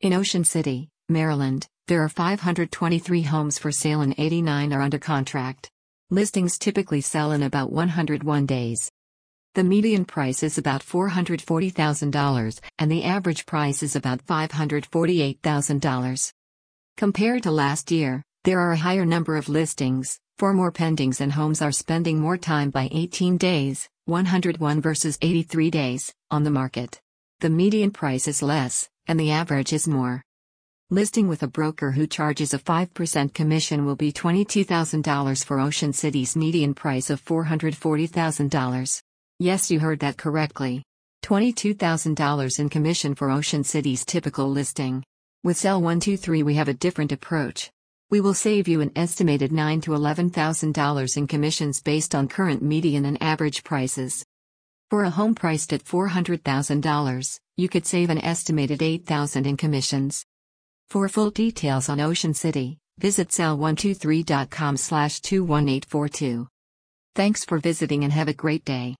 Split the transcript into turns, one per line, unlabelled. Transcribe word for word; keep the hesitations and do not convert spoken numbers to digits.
In Ocean City, Maryland, there are five hundred twenty-three homes for sale and eighty-nine are under contract. Listings typically sell in about one hundred one days. The median price is about four hundred forty thousand dollars, and the average price is about five hundred forty-eight thousand dollars. Compared to last year, there are a higher number of listings, four more pendings, and homes are spending more time by eighteen days, one hundred one versus eighty-three days, on the market. The median price is less, and the average is more. Listing with a broker who charges a five percent commission will be twenty-two thousand dollars for Ocean City's median price of four hundred forty thousand dollars. Yes, you heard that correctly. twenty-two thousand dollars in commission for Ocean City's typical listing. With Cell one two three we have a different approach. We will save you an estimated nine thousand to eleven thousand dollars in commissions based on current median and average prices. For a home priced at four hundred thousand dollars, you could save an estimated eight thousand dollars in commissions. For full details on Ocean City, visit cell one two three dot com slash two one eight four two. Thanks for visiting and have a great day.